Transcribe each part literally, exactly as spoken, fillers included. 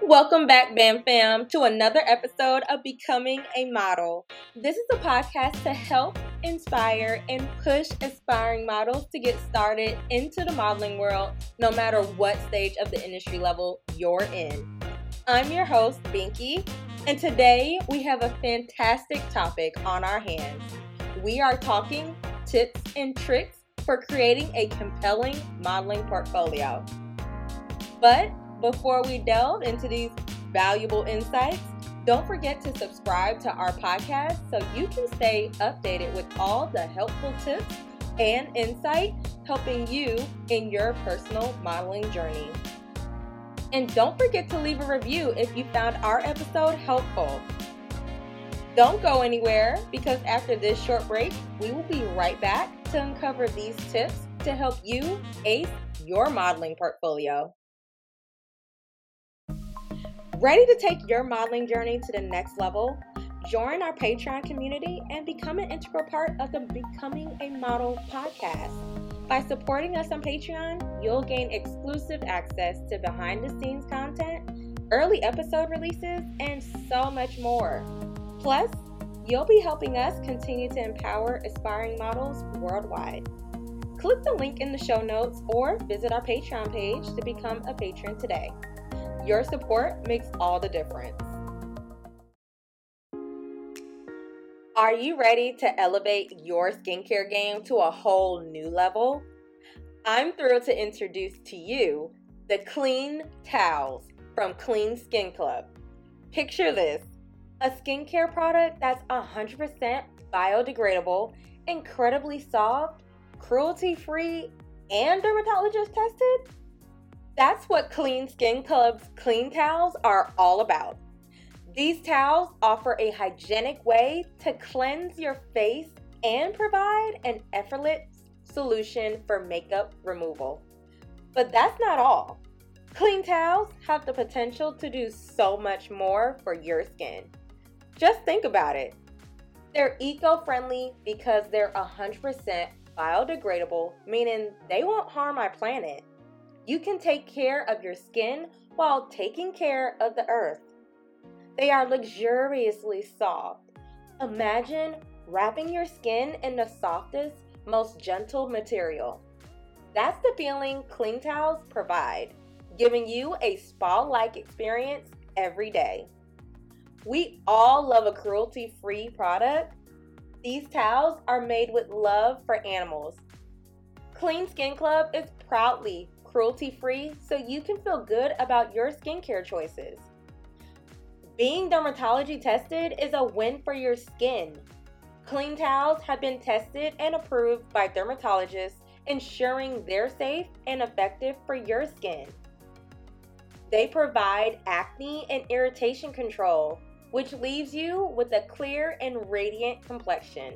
Welcome back, Bam Fam, to another episode of Becoming a Model. This is a podcast to help, inspire, and push aspiring models to get started into the modeling world, no matter what stage of the industry level you're in. I'm your host, Binky, and today we have a fantastic topic on our hands. We are talking tips and tricks for creating a compelling modeling portfolio. But before we delve into these valuable insights, don't forget to subscribe to our podcast so you can stay updated with all the helpful tips and insight helping you in your personal modeling journey. And don't forget to leave a review if you found our episode helpful. Don't go anywhere because after this short break, we will be right back to uncover these tips to help you ace your modeling portfolio. Ready to take your modeling journey to the next level? Join our Patreon community and become an integral part of the Becoming a Model podcast. By supporting us on Patreon, you'll gain exclusive access to behind-the-scenes content, early episode releases, and so much more. Plus, you'll be helping us continue to empower aspiring models worldwide. Click the link in the show notes or visit our Patreon page to become a patron today. Your support makes all the difference. Are you ready to elevate your skincare game to a whole new level? I'm thrilled to introduce to you the Clean Towels from Clean Skin Club. Picture this, a skincare product that's one hundred percent biodegradable, incredibly soft, cruelty-free, and dermatologist tested. That's what Clean Skin Club's Clean Towels are all about. These towels offer a hygienic way to cleanse your face and provide an effortless solution for makeup removal. But that's not all. Clean Towels have the potential to do so much more for your skin. Just think about it. They're eco-friendly because they're one hundred percent biodegradable, meaning they won't harm our planet. You can take care of your skin while taking care of the earth. They are luxuriously soft. Imagine wrapping your skin in the softest, most gentle material. That's the feeling Clean Towels provide, giving you a spa-like experience every day. We all love a cruelty-free product. These towels are made with love for animals. Clean Skin Club is proudly cruelty-free so you can feel good about your skincare choices. Being dermatology tested is a win for your skin. Clean Towels have been tested and approved by dermatologists, ensuring they're safe and effective for your skin. They provide acne and irritation control, which leaves you with a clear and radiant complexion.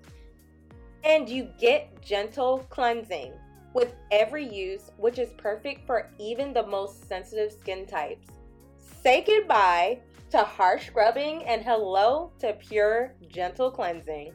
And you get gentle cleansing with every use, which is perfect for even the most sensitive skin types. Say goodbye to harsh scrubbing and hello to pure, gentle cleansing.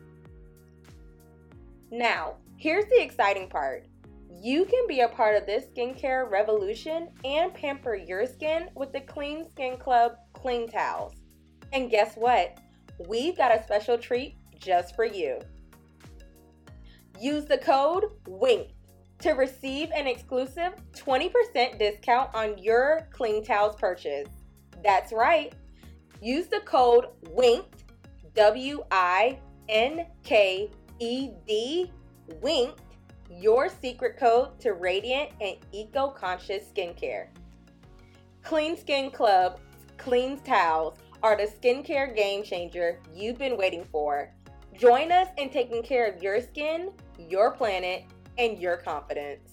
Now, here's the exciting part. You can be a part of this skincare revolution and pamper your skin with the Clean Skin Club Clean Towels. And guess what? We've got a special treat just for you. Use the code WINK to receive an exclusive twenty percent discount on your Clean Towels purchase. That's right. Use the code WINKED, W I N K E D, WINKED, your secret code to radiant and eco-conscious skincare. Clean Skin Club Clean Towels are the skincare game changer you've been waiting for. Join us in taking care of your skin, your planet, and your confidence.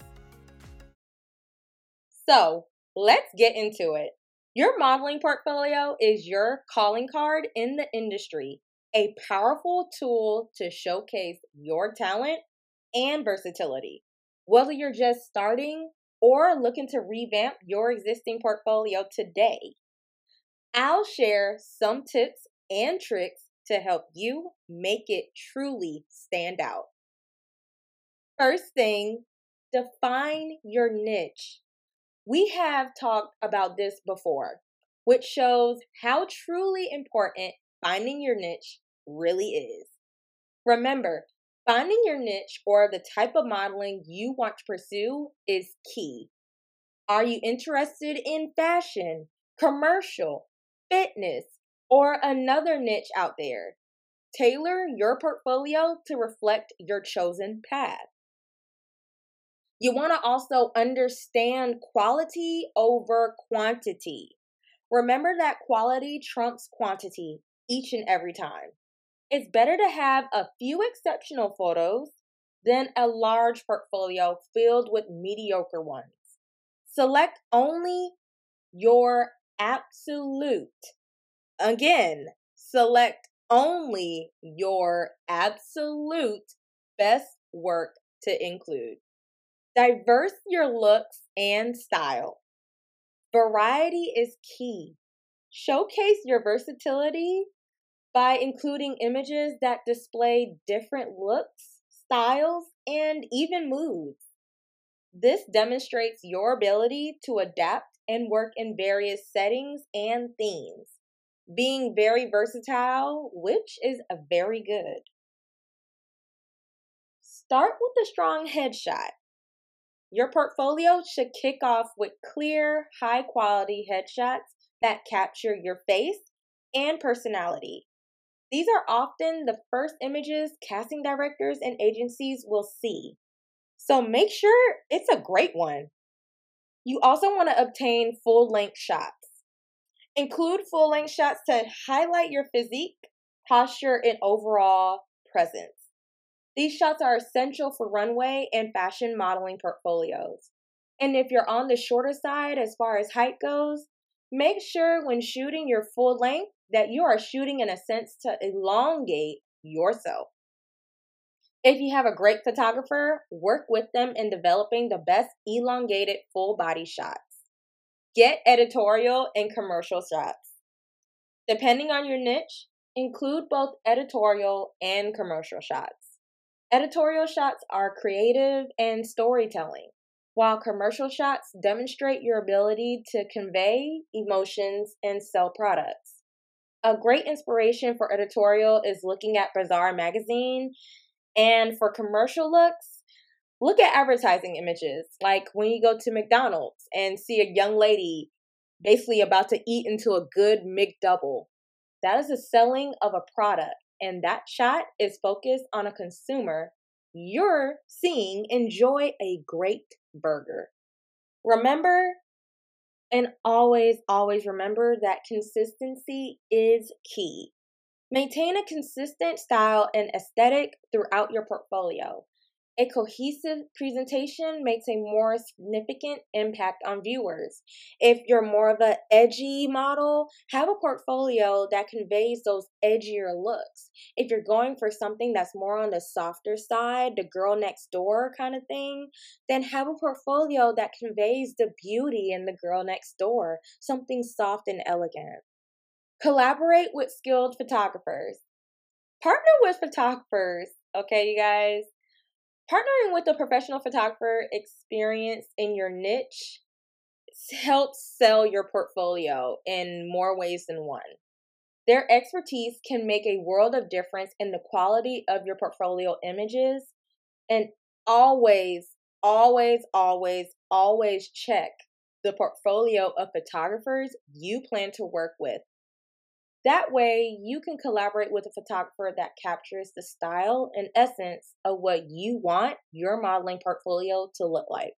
So, let's get into it. Your modeling portfolio is your calling card in the industry, a powerful tool to showcase your talent and versatility. Whether you're just starting or looking to revamp your existing portfolio today, I'll share some tips and tricks to help you make it truly stand out. First thing, define your niche. We have talked about this before. which shows how truly important finding your niche really is. Remember, finding your niche or the type of modeling you want to pursue is key. Are you interested in fashion, commercial, fitness, or another niche out there? Tailor your portfolio to reflect your chosen path. You want to also understand quality over quantity. Remember that quality trumps quantity each and every time. It's better to have a few exceptional photos than a large portfolio filled with mediocre ones. Select only your absolute, again, select only your absolute best work to include. Diverse your looks and style. Variety is key. Showcase your versatility by including images that display different looks, styles, and even moods. This demonstrates your ability to adapt and work in various settings and themes, being very versatile, which is a very good. Start with a strong headshot. Your portfolio should kick off with clear, high-quality headshots that capture your face and personality. These are often the first images casting directors and agencies will see, so make sure it's a great one. You also want to obtain full-length shots. Include full-length shots to highlight your physique, posture, and overall presence. These shots are essential for runway and fashion modeling portfolios. And if you're on the shorter side as far as height goes, make sure when shooting your full length that you are shooting in a sense to elongate yourself. If you have a great photographer, work with them in developing the best elongated full body shots. Get editorial and commercial shots. Depending on your niche, include both editorial and commercial shots. Editorial shots are creative and storytelling, while commercial shots demonstrate your ability to convey emotions and sell products. A great inspiration for editorial is looking at Bazaar magazine, and for commercial looks, look at advertising images, like when you go to McDonald's and see a young lady basically about to eat into a good McDouble. That is a selling of a product. And that shot is focused on a consumer you're seeing enjoy a great burger. Remember, and always, always remember that consistency is key. Maintain a consistent style and aesthetic throughout your portfolio. A cohesive presentation makes a more significant impact on viewers. If you're more of an edgy model, have a portfolio that conveys those edgier looks. If you're going for something that's more on the softer side, the girl next door kind of thing, then have a portfolio that conveys the beauty in the girl next door, something soft and elegant. Collaborate with skilled photographers. Partner with photographers, okay, you guys? Partnering with a professional photographer experienced in your niche helps sell your portfolio in more ways than one. Their expertise can make a world of difference in the quality of your portfolio images. And always, always, always, always check the portfolio of photographers you plan to work with. That way, you can collaborate with a photographer that captures the style and essence of what you want your modeling portfolio to look like.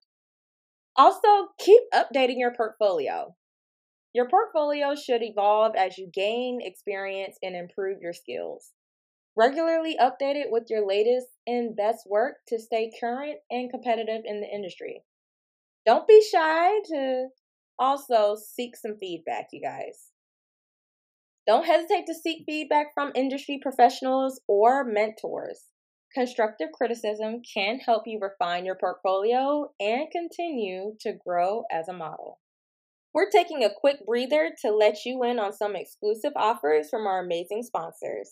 Also, keep updating your portfolio. Your portfolio should evolve as you gain experience and improve your skills. Regularly update it with your latest and best work to stay current and competitive in the industry. Don't be shy to also seek some feedback, you guys. Don't hesitate to seek feedback from industry professionals or mentors. Constructive criticism can help you refine your portfolio and continue to grow as a model. We're taking a quick breather to let you in on some exclusive offers from our amazing sponsors.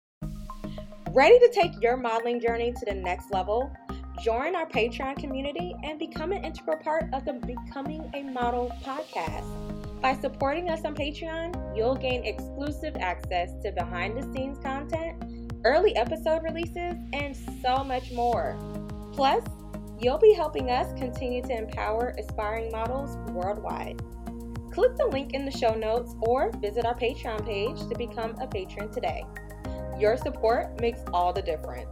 Ready to take your modeling journey to the next level? Join our Patreon community and become an integral part of the Becoming a Model podcast. By supporting us on Patreon, you'll gain exclusive access to behind-the-scenes content, early episode releases, and so much more. Plus, you'll be helping us continue to empower aspiring models worldwide. Click the link in the show notes or visit our Patreon page to become a patron today. Your support makes all the difference.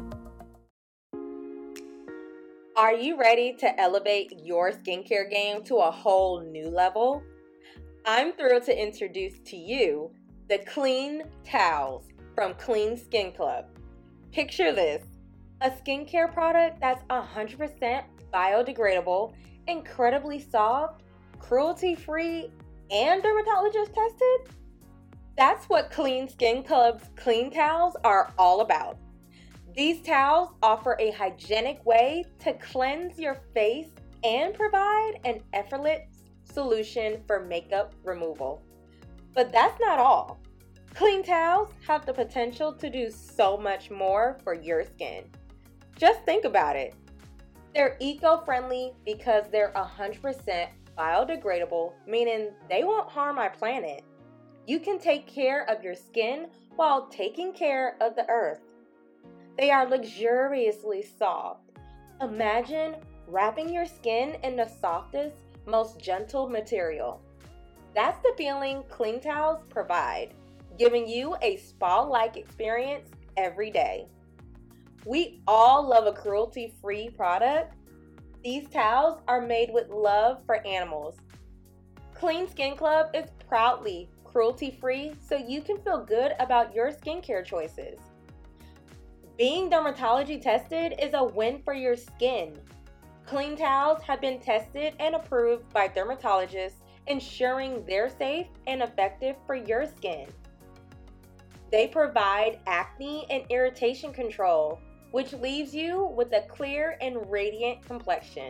Are you ready to elevate your skincare game to a whole new level? I'm thrilled to introduce to you the Clean Towels from Clean Skin Club. Picture this, a skincare product that's one hundred percent biodegradable, incredibly soft, cruelty-free, and dermatologist tested? That's what Clean Skin Club's Clean Towels are all about. These towels offer a hygienic way to cleanse your face and provide an effortless solution for makeup removal. But that's not all. Clean Towels have the potential to do so much more for your skin. Just think about it. They're eco-friendly because they're one hundred percent biodegradable, meaning they won't harm our planet. You can take care of your skin while taking care of the earth. They are luxuriously soft. Imagine wrapping your skin in the softest, most gentle material. That's the feeling Clean Towels provide, giving you a spa-like experience every day. We all love a cruelty-free product. These towels are made with love for animals. Clean Skin Club is proudly cruelty-free, so you can feel good about your skincare choices. Being dermatology tested is a win for your skin. Clean Towels have been tested and approved by dermatologists, ensuring they're safe and effective for your skin. They provide acne and irritation control, which leaves you with a clear and radiant complexion.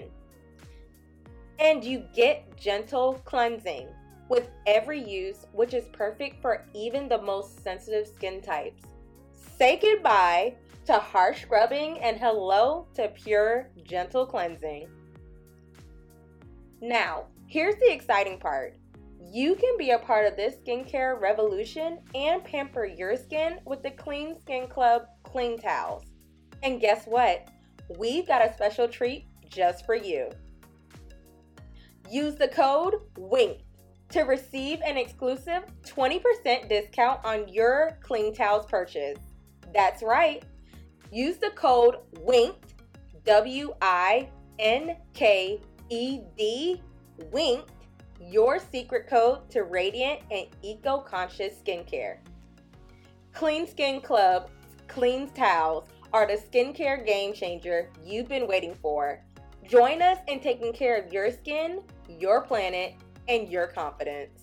And you get gentle cleansing with every use, which is perfect for even the most sensitive skin types. Say goodbye to harsh scrubbing and hello to pure, gentle cleansing. Now, here's the exciting part. You can be a part of this skincare revolution and pamper your skin with the Clean Skin Club Clean Towels. And guess what? We've got a special treat just for you. Use the code WINK to receive an exclusive twenty percent discount on your Clean Towels purchase. That's right. Use the code WINKED, W I N K E D, WINKED, your secret code to radiant and eco-conscious skincare. Clean Skin Club Clean Towels are the skincare game changer you've been waiting for. Join us in taking care of your skin, your planet, and your confidence.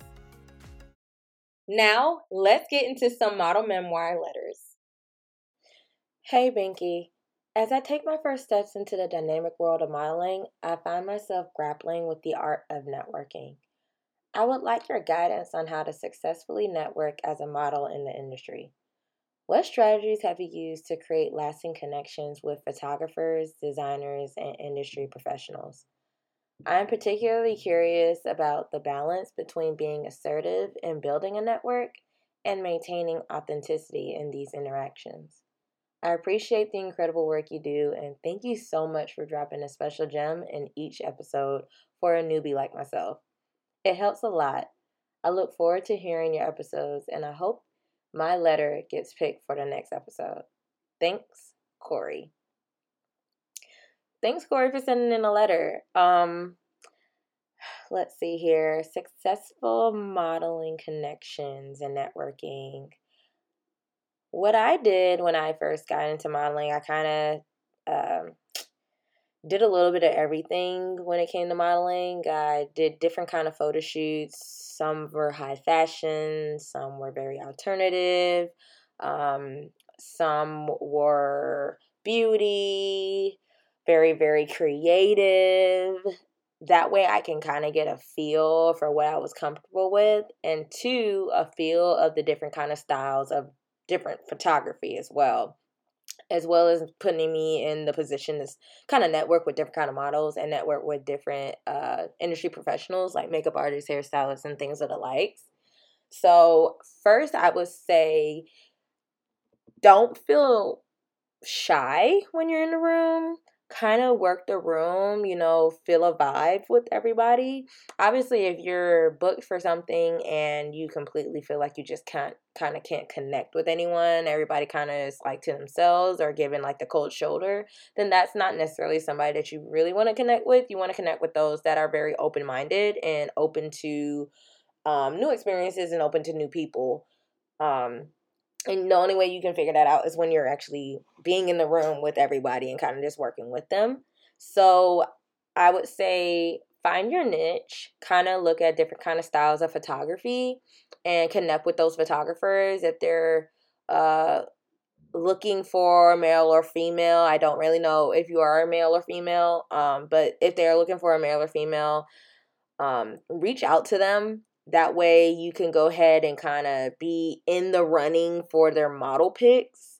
Now, let's get into some model memoir letters. Hey Binky, as I take my first steps into the dynamic world of modeling, I find myself grappling with the art of networking. I would like your guidance on how to successfully network as a model in the industry. What strategies have you used to create lasting connections with photographers, designers, and industry professionals? I am particularly curious about the balance between being assertive in building a network and maintaining authenticity in these interactions. I appreciate the incredible work you do, and thank you so much for dropping a special gem in each episode for a newbie like myself. It helps a lot. I look forward to hearing your episodes, and I hope my letter gets picked for the next episode. Thanks, Corey. Thanks, Corey, for sending in a letter. Um, let's see here. Successful modeling connections and networking. What I did when I first got into modeling, I kind of um, did a little bit of everything when it came to modeling. I did different kind of photo shoots. Some were high fashion, some were very alternative, um, some were beauty, very, very creative. That way I can kind of get a feel for what I was comfortable with, and two, a feel of the different kind of styles of different photography as well. as well as putting me in the position to kind of network with different kind of models and network with different uh, industry professionals like makeup artists, hairstylists, and things of the likes. So first, I would say don't feel shy when you're in the room. Kind of work the room, you know, feel a vibe with everybody. Obviously, if you're booked for something and you completely feel like you just can't kind of can't connect with anyone, everybody kind of is like to themselves or giving like the cold shoulder, then that's not necessarily somebody that you really want to connect with. You want to connect with those that are very open-minded and open to um, new experiences and open to new people. Um, and the only way you can figure that out is when you're actually being in the room with everybody and kind of just working with them. So I would say find your niche, kind of look at different kind of styles of photography and connect with those photographers if they're uh, looking for male or female. I don't really know if you are a male or female, um, but if they're looking for a male or female, um, reach out to them. That way you can go ahead and kind of be in the running for their model picks.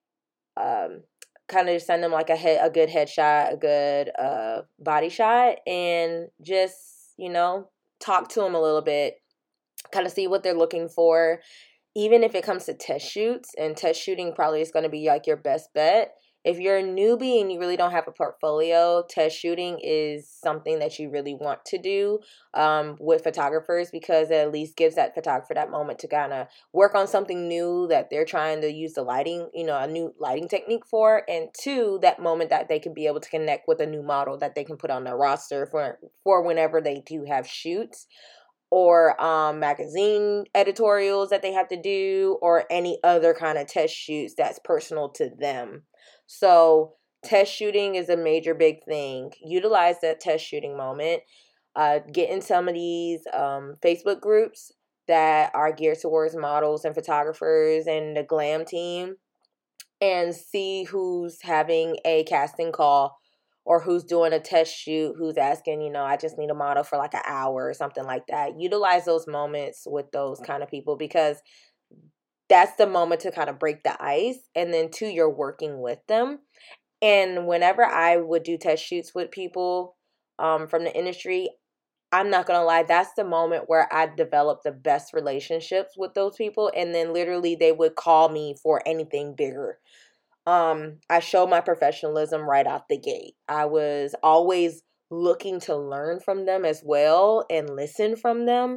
Um, kind of send them like a head, a good headshot, a good uh, body shot, and just, you know, talk to them a little bit, kind of see what they're looking for. Even if it comes to test shoots, and test shooting probably is going to be like your best bet. If you're a newbie and you really don't have a portfolio, test shooting is something that you really want to do um, with photographers, because it at least gives that photographer that moment to kind of work on something new that they're trying to use the lighting, you know, a new lighting technique for. And two, that moment that they can be able to connect with a new model that they can put on their roster for, for whenever they do have shoots, or um, magazine editorials that they have to do, or any other kind of test shoots that's personal to them. So test shooting is a major big thing. Utilize that test shooting moment. Uh, get in some of these um, Facebook groups that are geared towards models and photographers and the glam team, and see who's having a casting call or who's doing a test shoot, who's asking, you know, I just need a model for like an hour or something like that. Utilize those moments with those kind of people, because that's the moment to kind of break the ice. And then two, you're working with them. And whenever I would do test shoots with people um, from the industry, I'm not going to lie, that's the moment where I developed the best relationships with those people. And then literally they would call me for anything bigger. Um, I showed my professionalism right out the gate. I was always looking to learn from them as well and listen from them.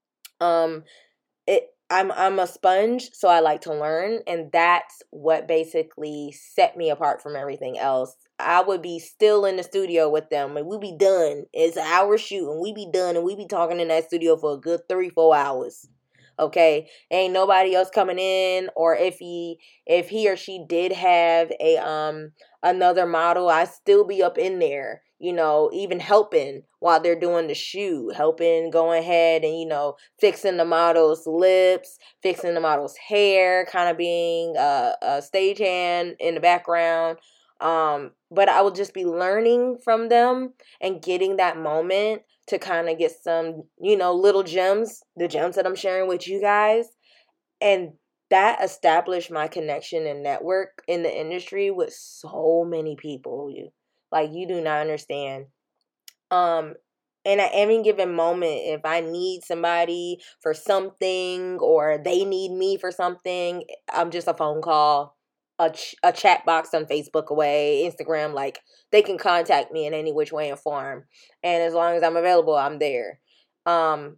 Um, it I'm I'm a sponge, so I like to learn, and that's what basically set me apart from everything else. I would be still in the studio with them, and we'd be done. It's an hour shoot, and we be done, and we be talking in that studio for a good three, four hours. Okay, ain't nobody else coming in, or if he if he or she did have a um another model, I still be up in there, you know, even helping while they're doing the shoot, helping go ahead and, you know, fixing the model's lips, fixing the model's hair, kind of being a, a stagehand in the background. Um, but I will just be learning from them and getting that moment to kind of get some, you know, little gems, the gems that I'm sharing with you guys. And that established my connection and network in the industry with so many people. You, like, you do not understand. Um, and at any given moment, if I need somebody for something or they need me for something, I'm just a phone call, a, ch- a chat box on Facebook away, Instagram, like they can contact me in any which way and form. And as long as I'm available, I'm there. Um,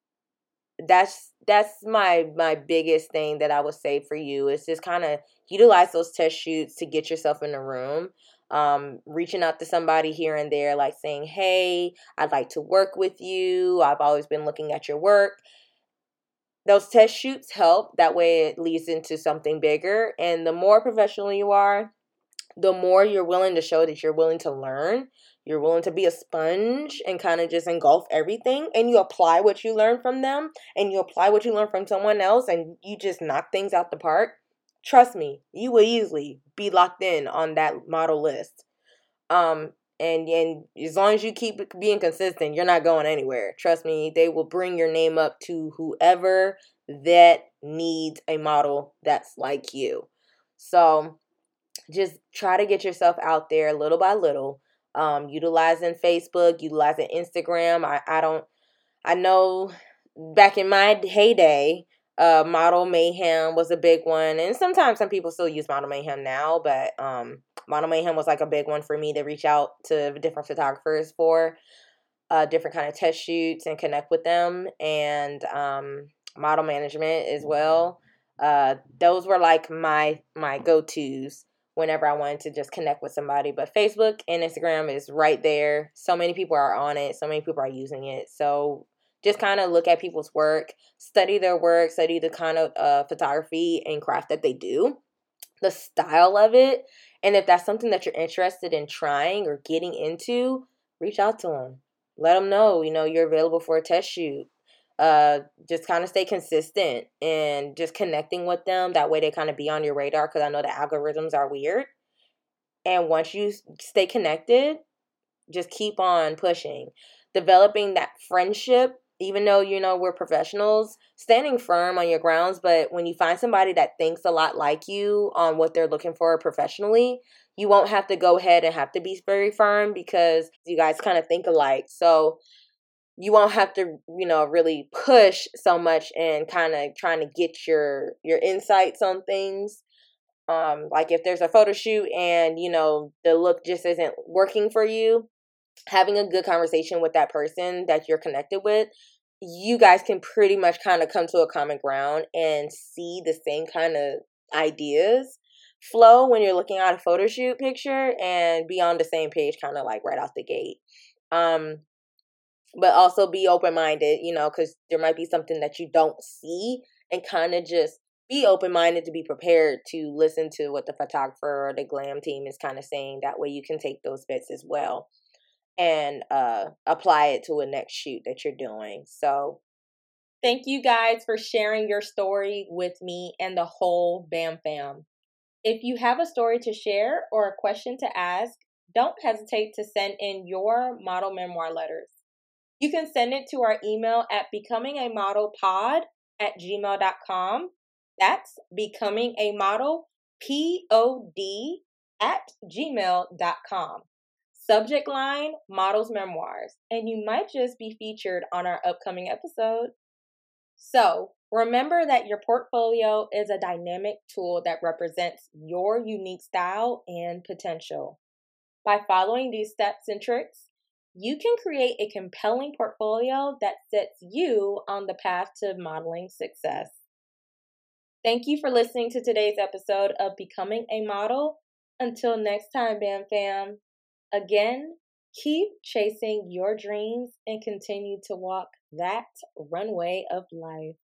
that's that's my my biggest thing that I would say for you is just kind of utilize those test shoots to get yourself in the room. Um, reaching out to somebody here and there, like saying, "Hey, I'd like to work with you. I've always been looking at your work." Those test shoots help. That way, it leads into something bigger. And the more professional you are, the more you're willing to show that you're willing to learn. You're willing to be a sponge and kind of just engulf everything, and you apply what you learn from them, and you apply what you learn from someone else, and you just knock things out the park. Trust me, you will easily be locked in on that model list. Um, and and as long as you keep being consistent, you're not going anywhere. Trust me, they will bring your name up to whoever that needs a model that's like you. So just try to get yourself out there little by little, um, utilizing Facebook, utilizing Instagram. I, I don't, I know back in my heyday, uh, Model Mayhem was a big one. And sometimes some people still use Model Mayhem now, but um, Model Mayhem was like a big one for me to reach out to different photographers for uh, different kind of test shoots and connect with them. And um, model management as well. Uh, those were like my my go-tos whenever I wanted to just connect with somebody. But Facebook and Instagram is right there. So many people are on it. So many people are using it. So just kind of look at people's work, study their work, study the kind of uh, photography and craft that they do, the style of it. And if that's something that you're interested in trying or getting into, reach out to them. Let them know, you know, you're available for a test shoot. Uh, just kind of stay consistent and just connecting with them. That way they kind of be on your radar, because I know the algorithms are weird. And once you stay connected, just keep on pushing, developing that friendship. Even though, you know, we're professionals, standing firm on your grounds. But when you find somebody that thinks a lot like you on what they're looking for professionally, you won't have to go ahead and have to be very firm, because you guys kind of think alike. So you won't have to, you know, really push so much and kind of trying to get your your insights on things. Um, like if there's a photo shoot and, you know, the look just isn't working for you, having a good conversation with that person that you're connected with, you guys can pretty much kind of come to a common ground and see the same kind of ideas flow when you're looking at a photo shoot picture, and be on the same page kind of like right out the gate. Um, but also be open-minded, you know, because there might be something that you don't see, and kind of just be open-minded to be prepared to listen to what the photographer or the glam team is kind of saying. That way you can take those bits as well and uh, apply it to a next shoot that you're doing. So thank you guys for sharing your story with me and the whole BAM fam. If you have a story to share or a question to ask, don't hesitate to send in your model memoir letters. You can send it to our email at becomingamodelpod at gmail dot com. That's becomingamodel, P O D, at gmail dot com. Subject line, Models Memoirs, and you might just be featured on our upcoming episode. So, remember that your portfolio is a dynamic tool that represents your unique style and potential. By following these steps and tricks, you can create a compelling portfolio that sets you on the path to modeling success. Thank you for listening to today's episode of Becoming a Model. Until next time, BAM fam. Again, keep chasing your dreams and continue to walk that runway of life.